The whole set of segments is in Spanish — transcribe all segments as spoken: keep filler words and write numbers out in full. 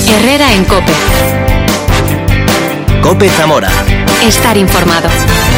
Herrera en COPE. COPE Zamora. Estar informado.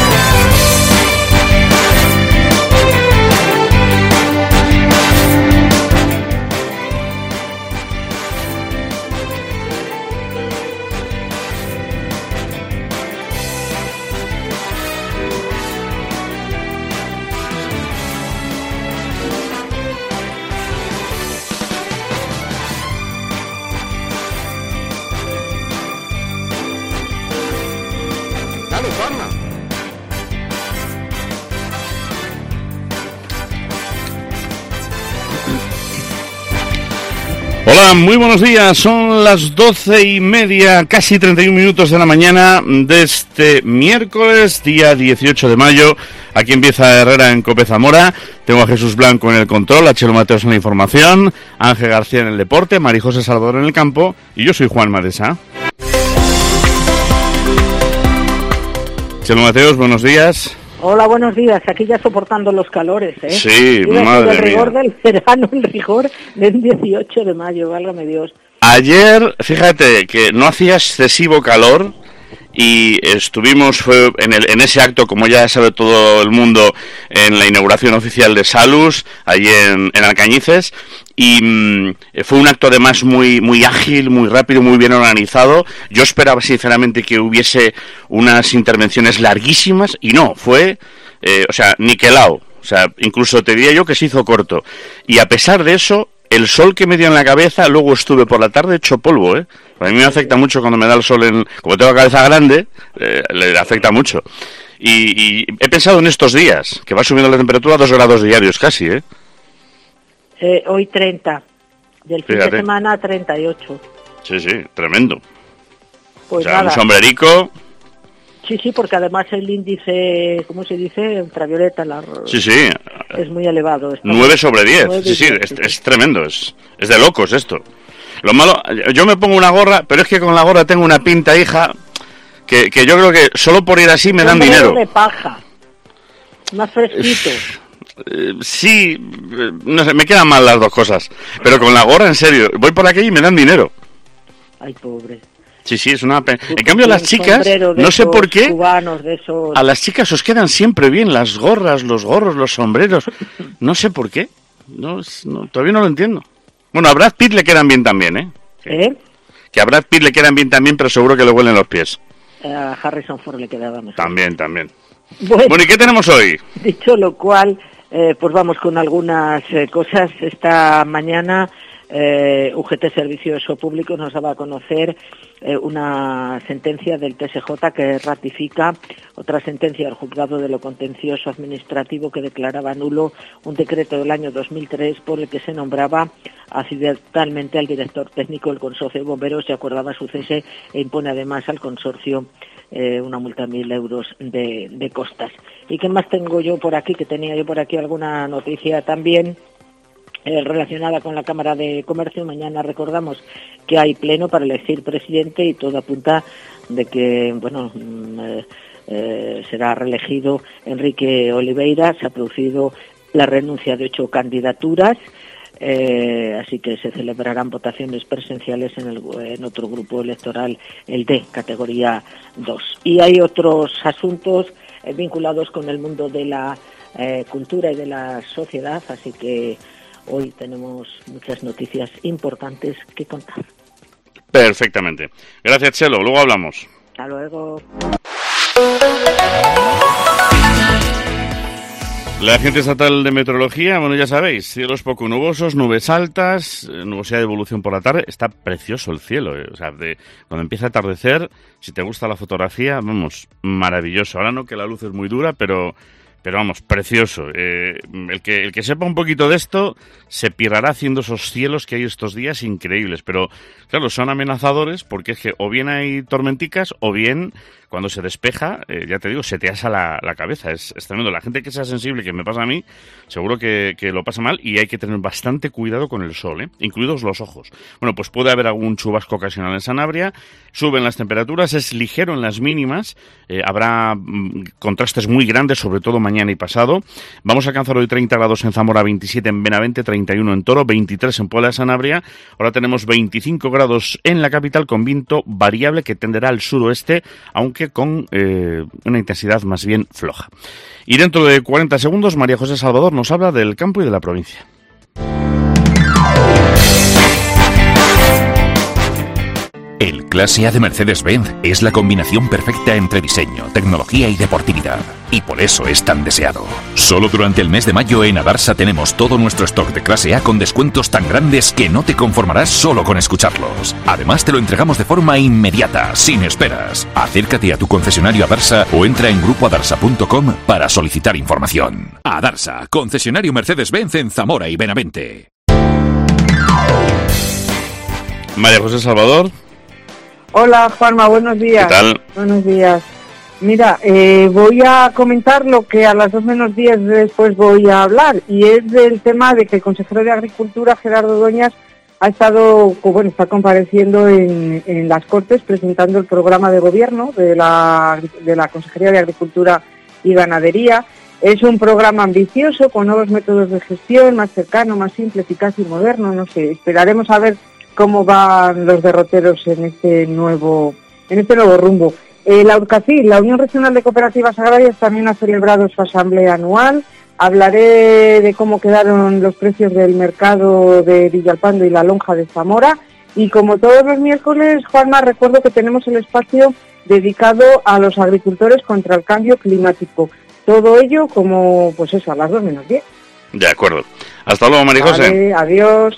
Hola, muy buenos días. Son las doce y media, casi treinta y un minutos de la mañana de este miércoles, día dieciocho de mayo. Aquí empieza Herrera en COPE Zamora. Tengo a Jesús Blanco en el control, a Chelo Mateos en la información, Ángel García en el deporte, Marijose Salvador en el campo y yo soy Juan Madesa. Chelo Mateos, buenos días. Hola, buenos días. Aquí ya soportando los calores, ¿eh? Sí, madre mía. El rigor mía. del verano, el rigor del dieciocho de mayo, válgame Dios. Ayer, fíjate que no hacía excesivo calor y estuvimos fue en, el, en ese acto, como ya sabe todo el mundo, en la inauguración oficial de Salus, allí en, en Alcañices, y mmm, fue un acto además muy muy ágil, muy rápido, muy bien organizado. Yo esperaba sinceramente que hubiese unas intervenciones larguísimas y no, fue, eh, o sea, niquelao, o sea, incluso te diría yo que se hizo corto. Y a pesar de eso, el sol que me dio en la cabeza, luego estuve por la tarde hecho polvo, ¿eh? A mí me afecta mucho cuando me da el sol, en, como tengo la cabeza grande, eh, le afecta mucho. Y, y he pensado en estos días, que va subiendo la temperatura a dos grados diarios casi, ¿eh? Eh, hoy treinta, del fin Fíjate. de semana treinta y ocho. Sí, sí, tremendo. Pues o sea, nada. un sombrerico. Sí, sí, porque además el índice, ¿cómo se dice? Ultravioleta, la... Sí, sí. es muy elevado. nueve sobre diez. nueve Sí, sí, diez, es, sí, es tremendo, es, es de locos esto. Lo malo, yo me pongo una gorra, pero es que con la gorra tengo una pinta, hija, que, que yo creo que solo por ir así me dan Sombrero dinero. de paja, más fresquito. Eh, sí, eh, no sé, me quedan mal las dos cosas. Pero con la gorra, en serio, voy por aquí y me dan dinero. Ay, pobre. Sí, sí, es una pena. Tú, En cambio, un las chicas, sombrero de no sé esos por qué, cubanos, de esos... a las chicas os quedan siempre bien las gorras, los gorros, los sombreros. No sé por qué. No, no, todavía no lo entiendo. Bueno, a Brad Pitt le quedan bien también, ¿eh? ¿Eh? Que a Brad Pitt le quedan bien también, pero seguro que le huelen los pies. A Harrison Ford le quedaba mejor. También, también. Bueno, Bueno, ¿y qué tenemos hoy? dicho lo cual, eh, pues vamos con algunas eh, cosas. Esta mañana eh, U G T Servicios Públicos nos daba a conocer eh, una sentencia del T S J que ratifica otra sentencia del Juzgado de lo Contencioso Administrativo que declaraba nulo un decreto del año dos mil tres por el que se nombraba accidentalmente al director técnico del Consorcio de Bomberos y acordaba su cese e impone además al consorcio eh, una multa de mil euros de, de costas. ¿Y qué más tengo yo por aquí? Que tenía yo por aquí alguna noticia también eh, relacionada con la Cámara de Comercio. Mañana recordamos que hay pleno para elegir presidente y todo apunta de que, bueno, eh, eh, será reelegido Enrique Oliveira. Se ha producido la renuncia de ocho candidaturas. Eh, así que se celebrarán votaciones presenciales en, el, en otro grupo electoral, el D, categoría dos. Y hay otros asuntos eh, vinculados con el mundo de la eh, cultura y de la sociedad, así que hoy tenemos muchas noticias importantes que contar. Perfectamente. Gracias, Chelo. Luego hablamos. Hasta luego. La Agencia Estatal de Meteorología, bueno, ya sabéis, cielos poco nubosos, nubes altas, nubosidad de evolución por la tarde. Está precioso el cielo, eh. O sea, de, cuando empieza a atardecer, si te gusta la fotografía, vamos, maravilloso. Ahora no, que la luz es muy dura, pero, pero vamos, precioso. Eh, el que, el que sepa un poquito de esto se pirrará haciendo esos cielos que hay estos días increíbles. Pero, claro, son amenazadores porque es que o bien hay tormenticas o bien, cuando se despeja, eh, ya te digo, se te asa la, la cabeza, es, es tremendo. La gente que sea sensible, que me pasa a mí, seguro que, que lo pasa mal, y hay que tener bastante cuidado con el sol, ¿eh? Incluidos los ojos. Bueno, pues puede haber algún chubasco ocasional en Sanabria, suben las temperaturas, es ligero en las mínimas, eh, habrá mm, contrastes muy grandes, sobre todo mañana y pasado. Vamos a alcanzar hoy treinta grados en Zamora, veintisiete en Benavente, treinta y uno en Toro, veintitrés en Puebla de Sanabria. Ahora tenemos veinticinco grados en la capital con viento variable que tenderá al suroeste, aunque con eh, una intensidad más bien floja. Y dentro de cuarenta segundos, María José Salvador nos habla del campo y de la provincia. El Clase A de Mercedes-Benz es la combinación perfecta entre diseño, tecnología y deportividad. Y por eso es tan deseado. Solo durante el mes de mayo en Adarsa tenemos todo nuestro stock de Clase A con descuentos tan grandes que no te conformarás solo con escucharlos. Además te lo entregamos de forma inmediata, sin esperas. Acércate a tu concesionario Adarsa o entra en grupo adarsa punto com para solicitar información. Adarsa, concesionario Mercedes-Benz en Zamora y Benavente. María José Salvador. Hola Juanma, buenos días. ¿Qué tal? Buenos días. Mira, eh, voy a comentar lo que a las dos menos diez después voy a hablar, y es del tema de que el consejero de Agricultura, Gerardo Dueñas, ha estado, bueno, está compareciendo en, en las Cortes presentando el programa de gobierno de la, de la Consejería de Agricultura y Ganadería. Es un programa ambicioso, con nuevos métodos de gestión, más cercano, más simple, eficaz y moderno. No sé, esperaremos a ver cómo van los derroteros en este nuevo, en este nuevo rumbo. Eh, la URCACIL, la Unión Regional de Cooperativas Agrarias, también ha celebrado su asamblea anual. Hablaré de cómo quedaron los precios del mercado de Villalpando y la lonja de Zamora. Y como todos los miércoles, Juanma, recuerdo que tenemos el espacio dedicado a los agricultores contra el cambio climático. Todo ello como, pues eso, a las dos menos diez. De acuerdo. Hasta luego, María José. Vale, adiós.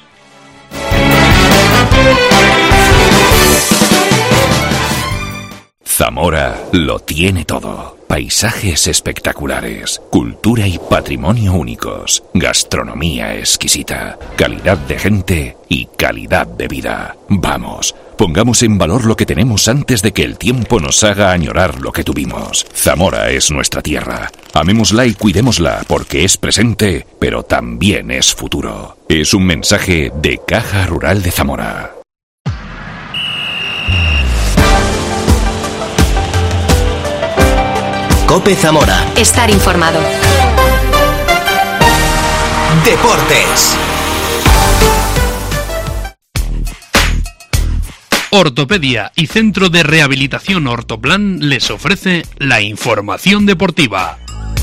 Zamora lo tiene todo. Paisajes espectaculares, cultura y patrimonio únicos, gastronomía exquisita, calidad de gente y calidad de vida. Vamos, pongamos en valor lo que tenemos antes de que el tiempo nos haga añorar lo que tuvimos. Zamora es nuestra tierra. Amémosla y cuidémosla porque es presente, pero también es futuro. Es un mensaje de Caja Rural de Zamora. COPE Zamora. Estar informado. Deportes. Ortopedia y Centro de Rehabilitación Ortoplan les ofrece la información deportiva.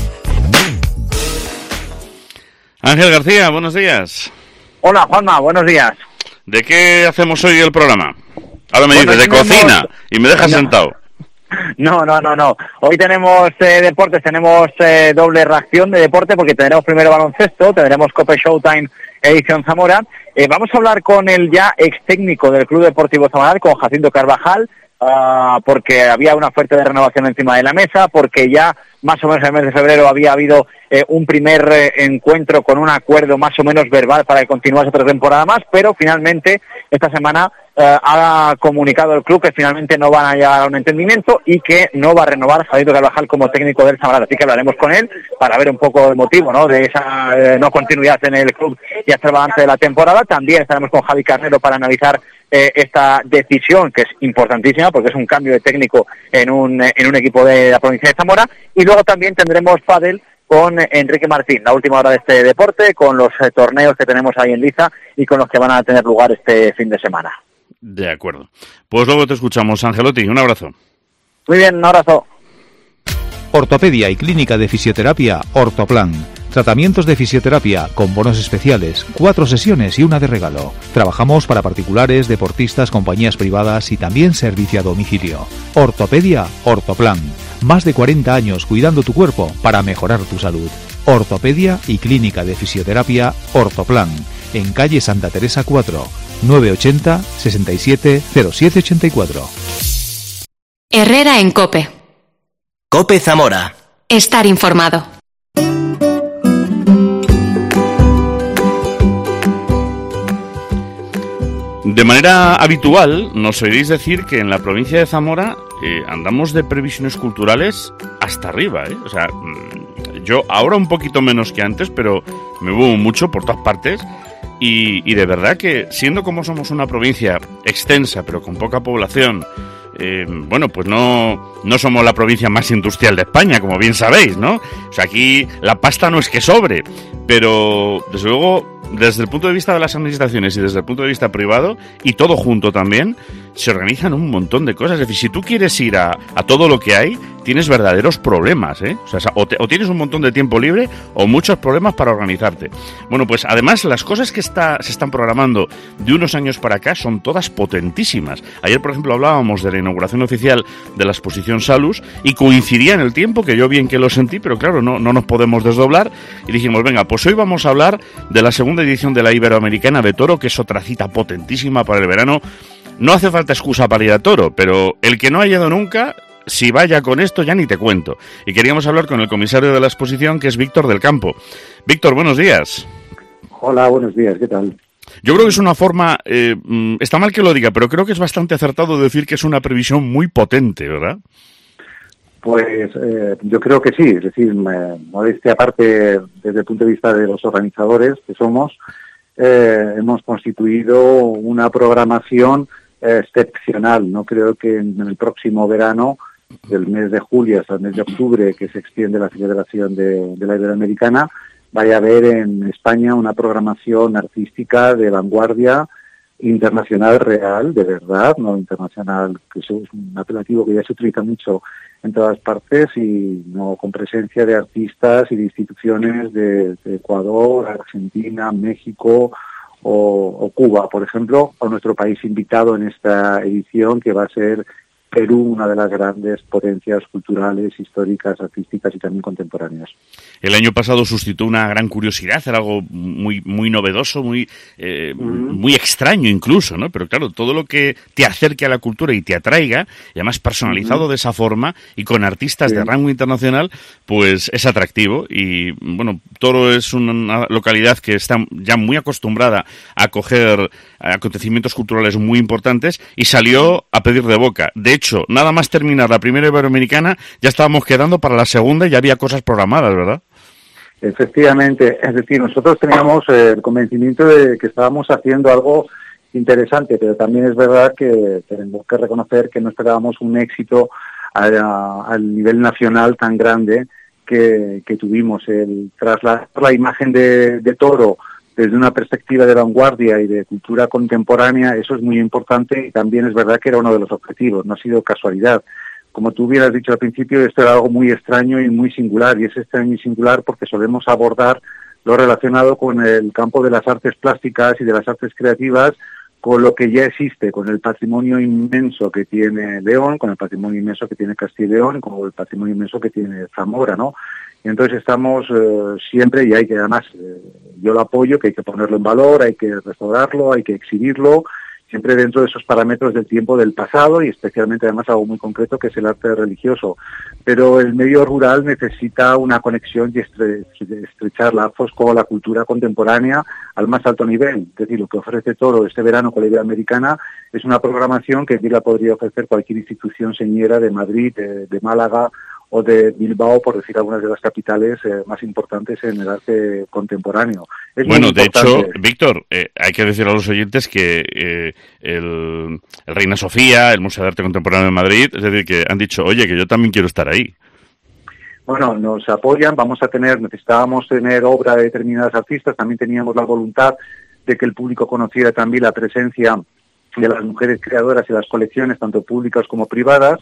Ángel García, buenos días. Hola Juanma, buenos días. ¿De qué hacemos hoy el programa? Ahora me bueno, dices, de tenemos... cocina, y me dejas no. sentado. No, no, no, no. Hoy tenemos eh, deportes, tenemos eh, doble reacción de deporte porque tendremos primero baloncesto, tendremos Cope Showtime edición Zamora. Eh, vamos a hablar con el ya ex técnico del Club Deportivo Zamora, con Jacinto Carvajal, uh, porque había una oferta de renovación encima de la mesa, porque ya más o menos en el mes de febrero había habido eh, un primer eh, encuentro con un acuerdo más o menos verbal para que continuase otra temporada más, pero finalmente esta semana eh, ha comunicado el club que finalmente no van a llegar a un entendimiento y que no va a renovar a Jacinto Carvajal como técnico del Zamora, así que hablaremos con él para ver un poco el motivo, ¿no?, de esa eh, no continuidad en el club y hasta el balance de la temporada. También estaremos con Javi Carnero para analizar eh, esta decisión, que es importantísima porque es un cambio de técnico en un, en un equipo de la provincia de Zamora. Y luego también tendremos pádel con Enrique Martín, la última hora de este deporte, con los eh, torneos que tenemos ahí en Liza y con los que van a tener lugar este fin de semana. De acuerdo. Pues luego te escuchamos, Angelotti. Un abrazo. Muy bien, un abrazo. Ortopedia y Clínica de Fisioterapia Ortoplan. Tratamientos de fisioterapia con bonos especiales, cuatro sesiones y una de regalo. Trabajamos para particulares, deportistas, compañías privadas y también servicio a domicilio. Ortopedia Ortoplan. Más de cuarenta años cuidando tu cuerpo para mejorar tu salud. Ortopedia y Clínica de Fisioterapia Ortoplan. En calle Santa Teresa cuatro, nueve ochenta, sesenta y siete, cero siete ochenta y cuatro. Herrera en COPE. COPE Zamora. Estar informado. De manera habitual nos oiréis decir que en la provincia de Zamora eh, andamos de previsiones culturales hasta arriba, ¿eh? O sea, yo ahora un poquito menos que antes, pero me muevo mucho por todas partes. Y, y de verdad que, siendo como somos una provincia extensa, pero con poca población, eh, bueno, pues no, no somos la provincia más industrial de España, como bien sabéis, ¿no? O sea, aquí la pasta no es que sobre, pero desde luego, desde el punto de vista de las administraciones y desde el punto de vista privado, y todo junto también, se organizan un montón de cosas. Es decir, si tú quieres ir a, a todo lo que hay, tienes verdaderos problemas, ¿eh? O sea, o, te, o tienes un montón de tiempo libre o muchos problemas para organizarte. Bueno, pues además las cosas que está, se están programando de unos años para acá son todas potentísimas. Ayer, por ejemplo, hablábamos de la inauguración oficial de la exposición Salus y coincidía en el tiempo, que yo bien que lo sentí, pero claro, no, no nos podemos desdoblar, y dijimos, venga, pues hoy vamos a hablar de la segunda edición de la Iberoamericana de Toro, que es otra cita potentísima para el verano. No hace falta excusa para ir a Toro, pero el que no ha ido nunca, si vaya con esto ya ni te cuento. Y queríamos hablar con el comisario de la exposición, que es Víctor del Campo. Víctor, buenos días. Hola, buenos días, ¿qué tal? Yo creo que es una forma, eh, está mal que lo diga, pero creo que es bastante acertado decir que es una previsión muy potente, ¿verdad? Pues eh, yo creo que sí, es decir, me, modestia aparte desde el punto de vista de los organizadores que somos, eh, hemos constituido una programación eh, excepcional. No creo que en el próximo verano, del mes de julio hasta el mes de octubre, que se extiende la celebración de, de la Iberoamericana, vaya a haber en España una programación artística de vanguardia, internacional real, de verdad, no internacional, que eso es un apelativo que ya se utiliza mucho en todas partes, y no con presencia de artistas y de instituciones de, de Ecuador, Argentina, México o, o Cuba, por ejemplo, o nuestro país invitado en esta edición, que va a ser Perú, una de las grandes potencias culturales, históricas, artísticas y también contemporáneas. El año pasado suscitó una gran curiosidad, era algo muy muy novedoso, muy eh, mm. muy extraño incluso, ¿no? Pero claro, todo lo que te acerque a la cultura y te atraiga, y además personalizado mm. de esa forma y con artistas sí. de rango internacional, pues es atractivo. Y bueno, Toro es una localidad que está ya muy acostumbrada a acoger acontecimientos culturales muy importantes, y salió a pedir de boca. De hecho, nada más terminar la primera Iberoamericana, ya estábamos quedando para la segunda y ya había cosas programadas, ¿verdad? Efectivamente, es decir, nosotros teníamos eh, el convencimiento de que estábamos haciendo algo interesante, pero también es verdad que tenemos que reconocer que no esperábamos un éxito a, a, al nivel nacional tan grande que, que tuvimos. El trasladar la imagen de, de Toro desde una perspectiva de vanguardia y de cultura contemporánea, eso es muy importante, y también es verdad que era uno de los objetivos, no ha sido casualidad. Como tú hubieras dicho al principio, esto era algo muy extraño y muy singular, y es extraño y singular porque solemos abordar lo relacionado con el campo de las artes plásticas y de las artes creativas, con lo que ya existe, con el patrimonio inmenso que tiene León, con el patrimonio inmenso que tiene Castilla y León, con el patrimonio inmenso que tiene Zamora, ¿no? Y entonces estamos eh, siempre, y hay que además, eh, yo lo apoyo, que hay que ponerlo en valor, hay que restaurarlo, hay que exhibirlo, siempre dentro de esos parámetros del tiempo del pasado, y especialmente además algo muy concreto que es el arte religioso. Pero el medio rural necesita una conexión y estre estrechar lazos con la cultura contemporánea al más alto nivel. Es decir, lo que ofrece Toro este verano con la Iberoamericana es una programación que bien la podría ofrecer cualquier institución señera de Madrid, de, de Málaga o de Bilbao, por decir algunas de las capitales eh, más importantes en el arte contemporáneo. Es bueno, de hecho, Víctor, eh, hay que decir a los oyentes que eh, el, el Reina Sofía, el Museo de Arte Contemporáneo de Madrid, es decir, que han dicho, oye, que yo también quiero estar ahí. Bueno, nos apoyan, vamos a tener, necesitábamos tener obra de determinadas artistas, también teníamos la voluntad de que el público conociera también la presencia de las mujeres creadoras y las colecciones, tanto públicas como privadas.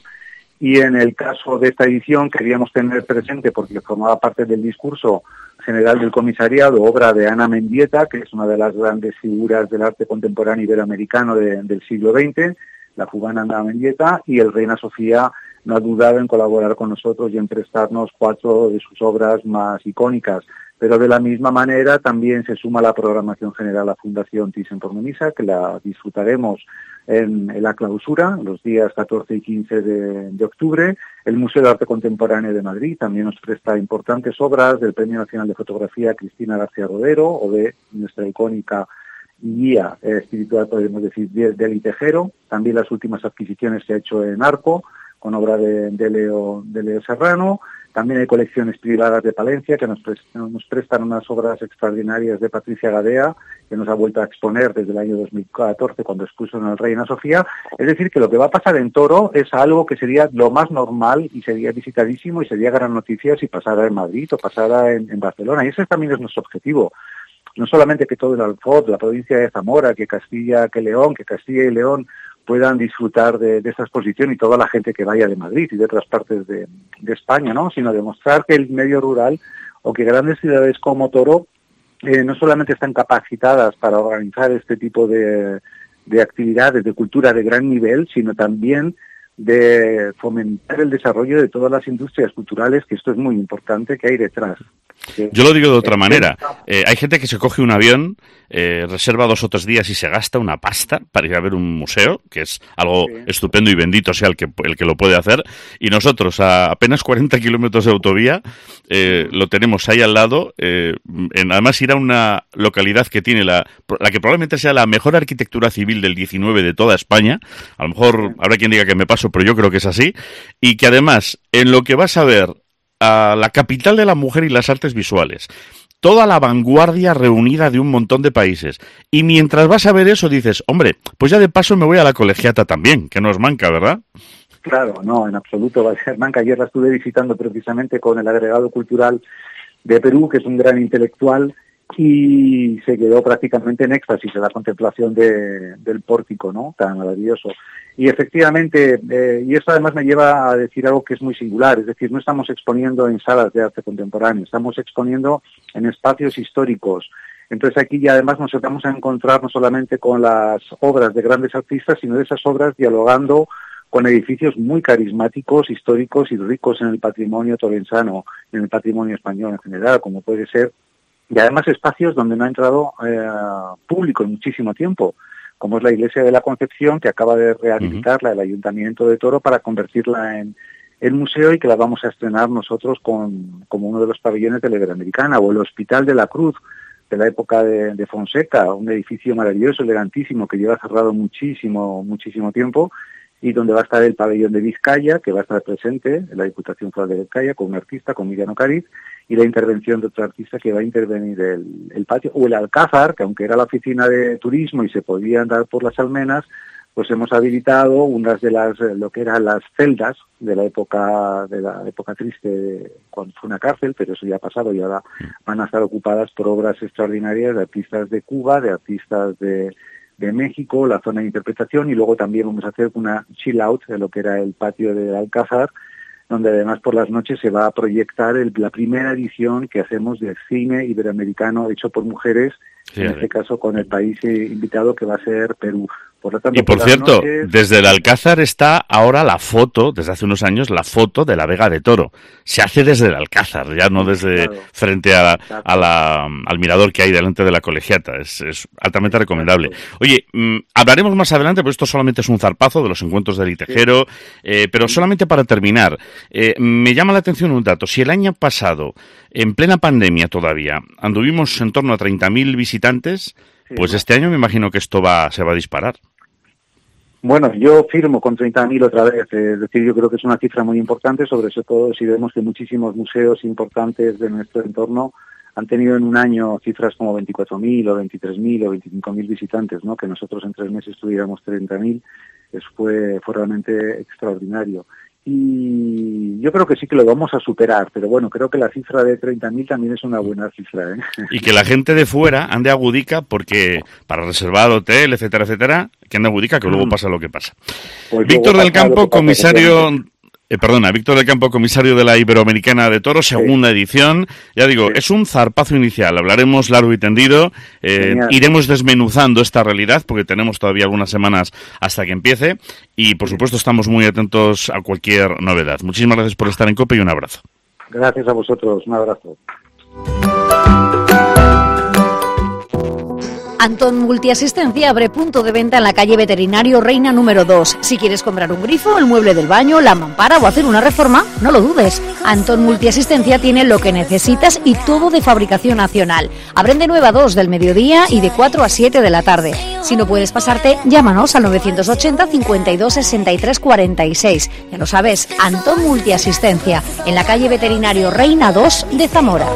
Y en el caso de esta edición queríamos tener presente, porque formaba parte del discurso general del comisariado, obra de Ana Mendieta, que es una de las grandes figuras del arte contemporáneo iberoamericano de, del siglo veinte, la cubana Ana Mendieta, y el Reina Sofía no ha dudado en colaborar con nosotros y en prestarnos cuatro de sus obras más icónicas. Pero de la misma manera también se suma la programación general a la Fundación Thyssen-Bornemisza, que la disfrutaremos en, en la clausura, los días catorce y quince de, de octubre. El Museo de Arte Contemporáneo de Madrid también nos presta importantes obras del Premio Nacional de Fotografía Cristina García Rodero, o de nuestra icónica guía eh, espiritual, podemos decir, de Eli Tejero. También las últimas adquisiciones se ha hecho en Arco, con obra de, de, Leo, de Leo Serrano. También hay colecciones privadas de Palencia que nos, prest, nos prestan unas obras extraordinarias de Patricia Gadea, que nos ha vuelto a exponer desde el año dos mil catorce cuando expuso en el Reina Sofía. Es decir, que lo que va a pasar en Toro es algo que sería lo más normal y sería visitadísimo y sería gran noticia si pasara en Madrid o pasara en, en Barcelona. Y ese también es nuestro objetivo. No solamente que todo el Alfot, la provincia de Zamora, que Castilla, que León, que Castilla y León puedan disfrutar de, de esta exposición y toda la gente que vaya de Madrid y de otras partes de, de España, ¿no? Sino demostrar que el medio rural o que grandes ciudades como Toro eh, no solamente están capacitadas para organizar este tipo de, de actividades de cultura de gran nivel, sino también de fomentar el desarrollo de todas las industrias culturales, que esto es muy importante, que hay detrás. Yo lo digo de otra manera. Eh, hay gente que se coge un avión, eh, reserva dos o tres días y se gasta una pasta para ir a ver un museo, que es algo sí. estupendo y bendito sea el que el que lo puede hacer. Y nosotros, a apenas cuarenta kilómetros de autovía, eh, lo tenemos ahí al lado. Eh, en, además, ir a una localidad que tiene la, la que probablemente sea la mejor arquitectura civil del diecinueve de toda España. A lo mejor habrá quien diga que me paso, pero yo creo que es así. Y que además, en lo que vas a ver a la capital de la mujer y las artes visuales, toda la vanguardia reunida de un montón de países, y mientras vas a ver eso dices, hombre, pues ya de paso me voy a la colegiata también, que no es manca, ¿verdad? Claro, no, en absoluto va a ser manca. Ayer la estuve visitando precisamente con el agregado cultural de Perú, que es un gran intelectual, y se quedó prácticamente en éxtasis en la contemplación de, del pórtico, ¿no? Tan maravilloso. Y efectivamente, eh, y eso además me lleva a decir algo que es muy singular, es decir, no estamos exponiendo en salas de arte contemporáneo, estamos exponiendo en espacios históricos. Entonces aquí ya además nos vamos a encontrar no solamente con las obras de grandes artistas, sino de esas obras dialogando con edificios muy carismáticos, históricos y ricos en el patrimonio torrensano, en el patrimonio español en general, como puede ser, y además espacios donde no ha entrado eh, público en muchísimo tiempo, como es la Iglesia de la Concepción, que acaba de rehabilitarla el Ayuntamiento de Toro para convertirla en, en museo y que la vamos a estrenar nosotros con, como uno de los pabellones de la Iberoamericana, o el Hospital de la Cruz, de la época de, de Fonseca, un edificio maravilloso, elegantísimo, que lleva cerrado muchísimo, muchísimo tiempo, y donde va a estar el pabellón de Vizcaya, que va a estar presente en la Diputación Foral de Vizcaya, con un artista, con Miriam Ocariz, y la intervención de otro artista que va a intervenir el, el patio, o el Alcázar, que aunque era la oficina de turismo y se podía andar por las almenas, pues hemos habilitado unas de las, lo que eran las celdas de la época, de la época triste, cuando fue una cárcel, pero eso ya ha pasado y ahora van a estar ocupadas por obras extraordinarias de artistas de Cuba, de artistas de, de México, la zona de interpretación, y luego también vamos a hacer una chill out de lo que era el patio del Alcázar, donde además por las noches se va a proyectar el, la primera edición que hacemos de cine iberoamericano hecho por mujeres, sí, en este caso con el país invitado que va a ser Perú. Por lo tanto, y por, por cierto, noches, desde el Alcázar está ahora la foto, desde hace unos años, la foto de la Vega de Toro. Se hace desde el Alcázar, ya no desde claro, frente a, a la, al mirador que hay delante de la colegiata. Es, es altamente recomendable. Oye, mmm, hablaremos más adelante, porque esto solamente es un zarpazo de los encuentros del Itejero, sí. eh, pero solamente para terminar, eh, me llama la atención un dato. Si el año pasado, en plena pandemia todavía, anduvimos en torno a treinta mil visitantes, sí, pues este año me imagino que esto va se va a disparar. Bueno, yo firmo con treinta mil otra vez, es decir, yo creo que es una cifra muy importante, sobre todo si vemos que muchísimos museos importantes de nuestro entorno han tenido en un año cifras como veinticuatro mil o veintitrés mil o veinticinco mil visitantes, ¿no? Que nosotros en tres meses tuviéramos treinta mil, eso fue, fue realmente extraordinario. Y yo creo que sí que lo vamos a superar, pero bueno, creo que la cifra de treinta mil también es una buena cifra, ¿eh? Y que la gente de fuera ande a Gudica, porque para reservar hotel, etcétera, etcétera, que ande a Gudica, que mm. luego pasa lo que pasa. Pues Víctor del Campo, comisario... Eh, perdona, Víctor del Campo, comisario de la Iberoamericana de Toro, segunda sí. edición. Ya digo, sí. es un zarpazo inicial. Hablaremos largo y tendido. Eh, iremos desmenuzando esta realidad porque tenemos todavía algunas semanas hasta que empiece. Y, por supuesto, estamos muy atentos a cualquier novedad. Muchísimas gracias por estar en COPE y un abrazo. Gracias a vosotros. Un abrazo. Antón Multiasistencia abre punto de venta en la calle Veterinario Reina número dos. Si quieres comprar un grifo, el mueble del baño, la mampara o hacer una reforma, no lo dudes. Antón Multiasistencia tiene lo que necesitas y todo de fabricación nacional. Abren de nueve a dos del mediodía y de cuatro a siete de la tarde. Si no puedes pasarte, llámanos al novecientos ochenta, cincuenta y dos, sesenta y tres, cuarenta y seis. Ya lo sabes, Antón Multiasistencia, en la calle Veterinario Reina dos de Zamora.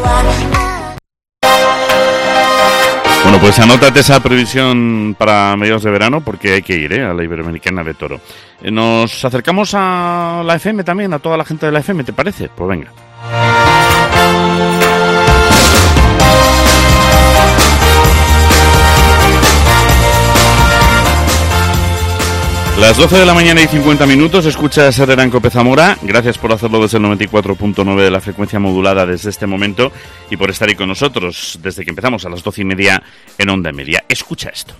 Bueno, pues anótate esa previsión para mediados de verano porque hay que ir ¿eh? a la Iberoamericana de Toro. Eh, nos acercamos a la F M también, a toda la gente de la F M, ¿te parece? Pues venga. Las doce de la mañana y cincuenta minutos, escuchas Herrera en Cope Zamora. Gracias por hacerlo desde el noventa y cuatro punto nueve de la frecuencia modulada desde este momento y por estar ahí con nosotros desde que empezamos a las doce y media en Onda Media. Escucha esto.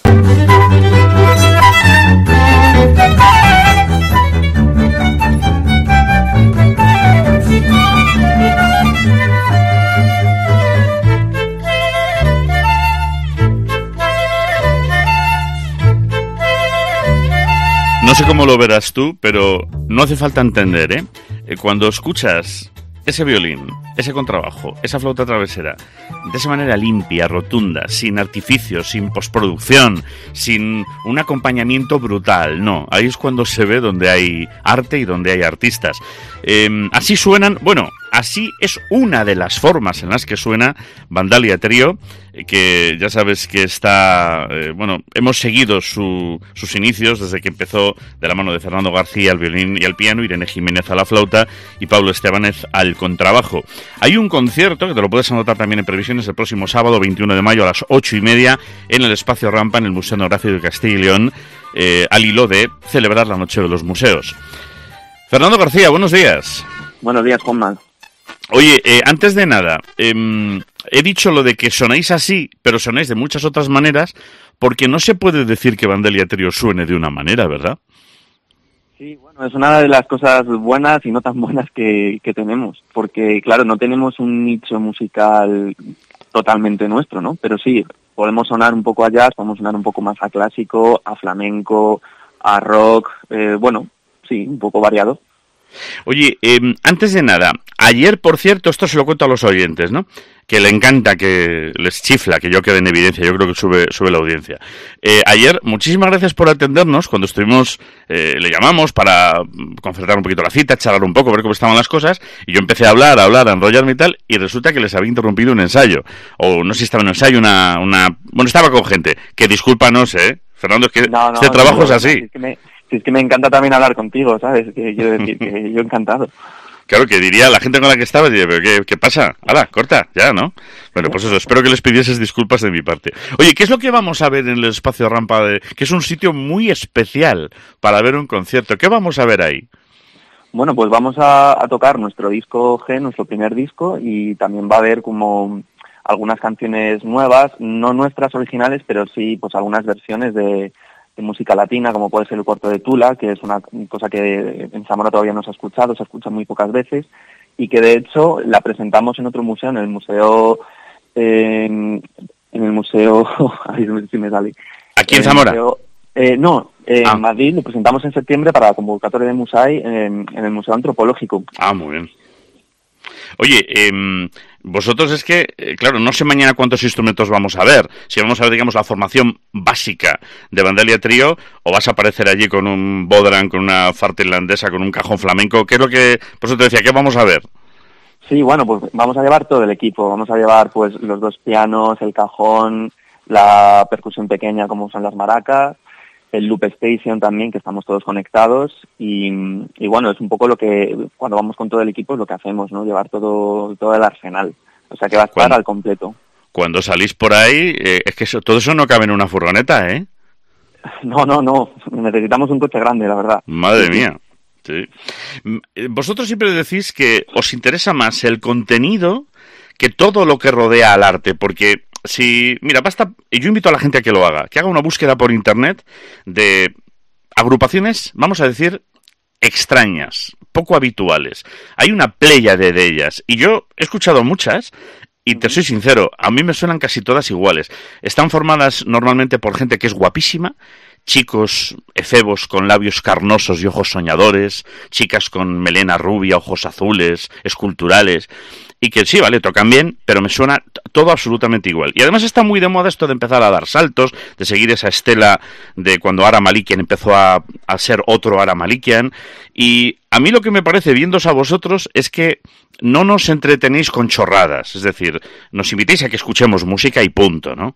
No sé cómo lo verás tú, pero no hace falta entender, ¿eh? Cuando escuchas ese violín, ese contrabajo, esa flauta travesera, de esa manera limpia, rotunda, sin artificios, sin postproducción, sin un acompañamiento brutal, no. Ahí es cuando se ve donde hay arte y donde hay artistas. Eh, así suenan, bueno, así es una de las formas en las que suena Vandalia Trio, que ya sabes que está, eh, bueno, hemos seguido su, sus inicios desde que empezó de la mano de Fernando García al violín y al piano, Irene Jiménez a la flauta y Pablo Estebanez al contrabajo. Hay un concierto, que te lo puedes anotar también en previsiones, el próximo sábado veintiuno de mayo a las ocho y media en el Espacio Rampa en el Museo Etnográfico de Castilla y León, eh, al hilo de celebrar la Noche de los Museos. Fernando García, buenos días. Buenos días, Juanma. Oye, eh, antes de nada, eh, he dicho lo de que sonáis así, pero sonáis de muchas otras maneras, porque no se puede decir que Vandalia Trio suene de una manera, ¿verdad? Sí, bueno, es una de las cosas buenas y no tan buenas que, que tenemos, porque claro, no tenemos un nicho musical totalmente nuestro, ¿no? Pero sí, podemos sonar un poco a jazz, podemos sonar un poco más a clásico, a flamenco, a rock, eh, bueno, sí, un poco variado. Oye, eh, antes de nada, ayer, por cierto, esto se lo cuento a los oyentes, ¿no? Que le encanta, que les chifla, que yo quede en evidencia, yo creo que sube sube la audiencia. Eh, ayer, muchísimas gracias por atendernos, cuando estuvimos, eh, le llamamos para concertar un poquito la cita, charlar un poco, ver cómo estaban las cosas, y yo empecé a hablar, a hablar, a enrollarme y tal, y resulta que les había interrumpido un ensayo, o no sé si estaba en un ensayo, una, una, bueno, estaba con gente, que discúlpanos, ¿eh? Fernando, es que no, no, este no, trabajo no, es así. Es que me... Si es que me encanta también hablar contigo, ¿sabes? Que quiero decir que yo encantado. Claro, que diría la gente con la que estaba, diría, ¿pero qué, qué pasa? ¡Hala, corta! Ya, ¿no? Bueno, pues eso, espero que les pidieses disculpas de mi parte. Oye, ¿qué es lo que vamos a ver en el Espacio Rampa? De, que es un sitio muy especial para ver un concierto. ¿Qué vamos a ver ahí? Bueno, pues vamos a, a tocar nuestro disco G, nuestro primer disco, y también va a haber como algunas canciones nuevas, no nuestras originales, pero sí pues algunas versiones de... de música latina, como puede ser el Corto de Tula, que es una cosa que en Zamora todavía no se ha escuchado, se escucha muy pocas veces, y que de hecho la presentamos en otro museo, en el museo, eh, en el museo, ay, no sé si me sale. ¿Aquí en, en Zamora? Museo, eh, no, eh, ah. en Madrid, lo presentamos en septiembre para la convocatoria de Musai en, en el Museo Antropológico. Ah, muy bien. Oye, eh, vosotros es que, eh, claro, no sé mañana cuántos instrumentos vamos a ver. Si vamos a ver, digamos, la formación básica de Vandalia Trio, o vas a aparecer allí con un bodhrán, con una farta irlandesa, con un cajón flamenco. ¿Qué es lo que, por eso te decía, qué vamos a ver? Sí, bueno, pues vamos a llevar todo el equipo. Vamos a llevar, pues, los dos pianos, el cajón, la percusión pequeña, como son las maracas, el loop station también, que estamos todos conectados, y, y bueno, es un poco lo que, cuando vamos con todo el equipo, es lo que hacemos, ¿no? Llevar todo todo el arsenal, o sea que va a estar cuando, al completo. Cuando salís por ahí, eh, es que eso, todo eso no cabe en una furgoneta, ¿eh? No, no, no, necesitamos un coche grande, la verdad. Madre mía, sí. Vosotros siempre decís que os interesa más el contenido que todo lo que rodea al arte, porque... Si, mira, basta, y yo invito a la gente a que lo haga, que haga una búsqueda por internet de agrupaciones, vamos a decir, extrañas, poco habituales. Hay una pléyade de ellas, y yo he escuchado muchas, Y te soy sincero, a mí me suenan casi todas iguales. Están formadas normalmente por gente que es guapísima, chicos efebos con labios carnosos y ojos soñadores, chicas con melena rubia, ojos azules, esculturales, y que sí, vale, tocan bien, pero me suena t- todo absolutamente igual. Y además está muy de moda esto de empezar a dar saltos, de seguir esa estela de cuando Ara Malikian empezó a, a ser otro Ara Malikian, y a mí lo que me parece, viéndose a vosotros, es que no nos entretenéis con chorradas, es decir, nos invitéis a que escuchemos música y punto, ¿no?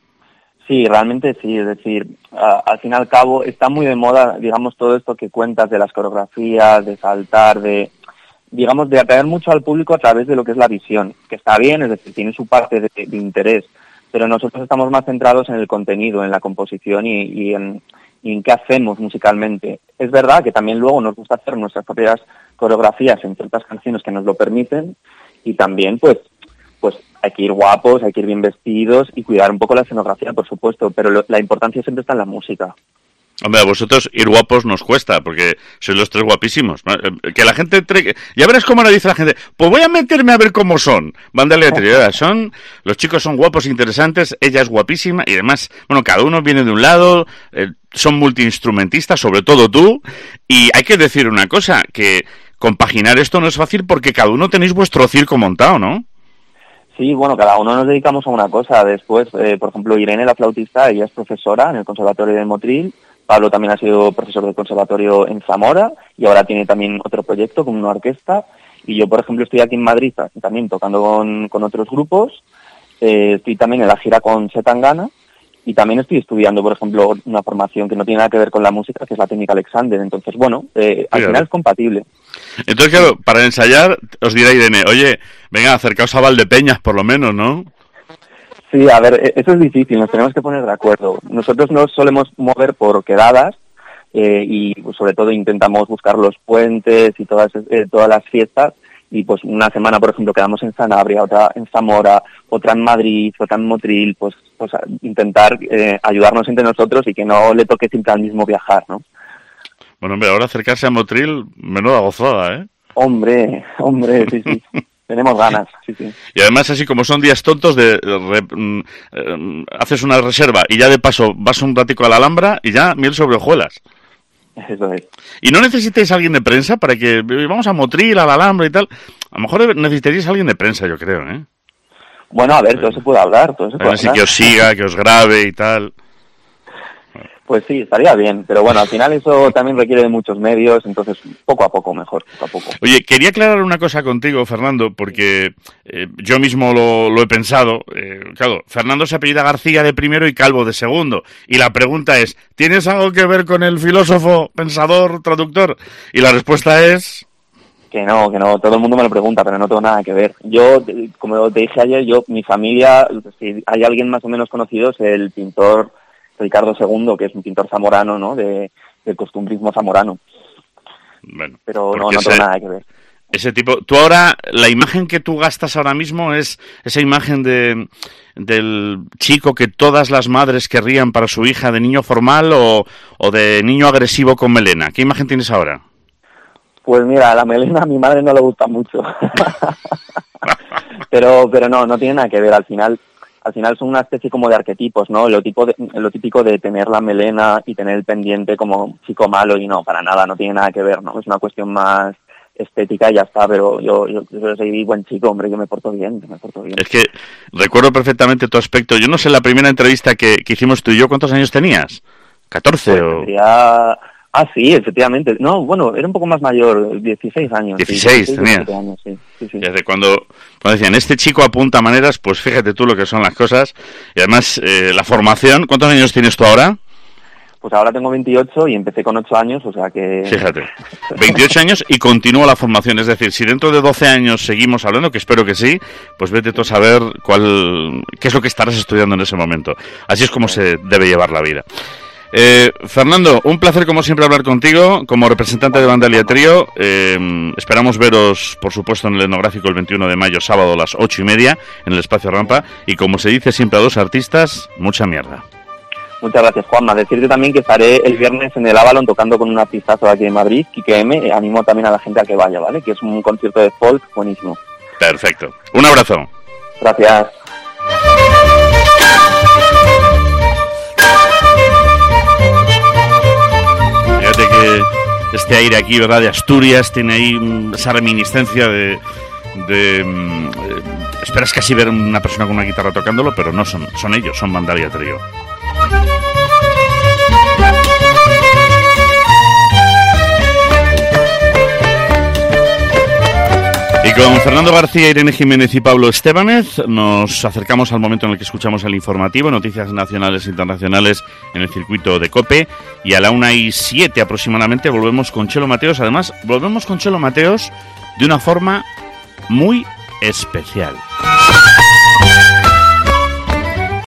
Sí, realmente sí, es decir, a, al fin y al cabo está muy de moda, digamos, todo esto que cuentas de las coreografías, de saltar, de, digamos, de atraer mucho al público a través de lo que es la visión, que está bien, es decir, tiene su parte de, de interés, pero nosotros estamos más centrados en el contenido, en la composición y, y, en, y en qué hacemos musicalmente. Es verdad que también luego nos gusta hacer nuestras propias coreografías en ciertas canciones que nos lo permiten, y también, pues, pues hay que ir guapos, hay que ir bien vestidos y cuidar un poco la escenografía, por supuesto, pero lo, la importancia siempre está en la música. Hombre, a vosotros ir guapos nos cuesta, porque sois los tres guapísimos. Que la gente... Tre... Ya verás cómo ahora dice la gente, pues voy a meterme a ver cómo son. Van aleatoriedad. Son... Los chicos son guapos, interesantes, ella es guapísima, y además, bueno, cada uno viene de un lado, eh, son multiinstrumentistas, sobre todo tú, y hay que decir una cosa, que compaginar esto no es fácil porque cada uno tenéis vuestro circo montado, ¿no? Sí, bueno, cada uno nos dedicamos a una cosa. Después, eh, por ejemplo, Irene, la flautista, ella es profesora en el Conservatorio de Motril. Pablo también ha sido profesor del conservatorio en Zamora y ahora tiene también otro proyecto con una orquesta. Y yo, por ejemplo, estoy aquí en Madrid también tocando con, con otros grupos. Eh, estoy también en la gira con Setangana y también estoy estudiando, por ejemplo, una formación que no tiene nada que ver con la música, que es la técnica Alexander. Entonces, bueno, eh, al final es compatible. Entonces, claro, para ensayar os dirá Irene, oye, venga, acercaos a Valdepeñas por lo menos, ¿no? Sí, a ver, eso es difícil, nos tenemos que poner de acuerdo. Nosotros nos solemos mover por quedadas eh, y pues, sobre todo intentamos buscar los puentes y todas eh, todas las fiestas, y pues una semana, por ejemplo, quedamos en Sanabria, otra en Zamora, otra en Madrid, otra en Motril, pues, pues intentar eh, ayudarnos entre nosotros y que no le toque siempre al mismo viajar, ¿no? Bueno, hombre, ahora acercarse a Motril, menuda gozada, ¿eh? Hombre, hombre, sí, sí. Tenemos ganas, sí, sí. Y además, así como son días tontos, de, de, de eh, haces una reserva y ya de paso vas un ratico a la Alhambra y ya miel sobre hojuelas. Eso es. ¿Y no necesitáis a alguien de prensa para que vamos a Motril, a la Alhambra y tal? A lo mejor necesitaríais a alguien de prensa, yo creo, ¿eh? Bueno, a ver, todo se puede hablar, todo se puede Así hablar. que os siga, que os grabe y tal. Pues sí, estaría bien, pero bueno, al final eso también requiere de muchos medios, entonces poco a poco mejor, poco a poco. Oye, quería aclarar una cosa contigo, Fernando, porque eh, yo mismo lo, lo he pensado. Eh, claro, Fernando se apellida García de primero y Calvo de segundo. Y la pregunta es, ¿tienes algo que ver con el filósofo, pensador, traductor? Y la respuesta es... Que no, que no, todo el mundo me lo pregunta, pero no tengo nada que ver. Yo, como te dije ayer, yo, mi familia, si hay alguien más o menos conocido, es el pintor Ricardo segundo, que es un pintor zamorano, ¿no?, de, del costumbrismo zamorano. Bueno, pero no, no ese, tengo nada que ver. Ese tipo... Tú ahora, la imagen que tú gastas ahora mismo es esa imagen de del chico que todas las madres querrían para su hija, de niño formal o, o de niño agresivo con melena. ¿Qué imagen tienes ahora? Pues mira, la melena a mi madre no le gusta mucho. pero pero no, no tiene nada que ver. Al final... Al final son una especie como de arquetipos, ¿no? Lo, tipo de, lo típico de tener la melena y tener el pendiente como chico malo, y no, para nada, no tiene nada que ver, ¿no? Es una cuestión más estética y ya está, pero yo, yo, yo soy buen chico, hombre, yo me porto bien, yo me porto bien. Es que recuerdo perfectamente tu aspecto. Yo no sé, la primera entrevista que, que hicimos tú y yo, ¿cuántos años tenías? ¿catorce Pues o...? Tendría... Ah, sí, efectivamente. No, bueno, era un poco más mayor, dieciséis años. dieciséis sí, tenías. diecisiete años, sí, sí, sí. Desde cuando, cuando decían, este chico apunta maneras, pues fíjate tú lo que son las cosas. Y además, eh, la formación, ¿cuántos años tienes tú ahora? Pues ahora tengo veintiocho y empecé con ocho años, o sea que... Fíjate, veintiocho años y continúa la formación. Es decir, si dentro de doce años seguimos hablando, que espero que sí, pues vete tú a saber cuál, qué es lo que estarás estudiando en ese momento. Así es como se debe llevar la vida. Eh, Fernando, un placer como siempre hablar contigo como representante de Vandalia Trío. Eh, esperamos veros, por supuesto, en el etnográfico el veintiuno de mayo, sábado a las ocho y media, en el Espacio Rampa. Y como se dice siempre a dos artistas, mucha mierda. Muchas gracias, Juanma. Decirte también que estaré el viernes en el Avalon tocando con un artistazo aquí en Madrid, Quique M. Animo también a la gente a que vaya, ¿vale? Que es un concierto de folk buenísimo. Perfecto. Un abrazo. Gracias. Fíjate que este aire aquí, ¿verdad?, de Asturias, tiene ahí esa reminiscencia de... de eh, esperas casi ver una persona con una guitarra tocándolo, pero no son, son ellos, son Vandalia Trío. Y con Fernando García, Irene Jiménez y Pablo Estebanez nos acercamos al momento en el que escuchamos el informativo, noticias nacionales e internacionales en el circuito de COPE, y a la una y siete aproximadamente volvemos con Chelo Mateos. Además, volvemos con Chelo Mateos de una forma muy especial.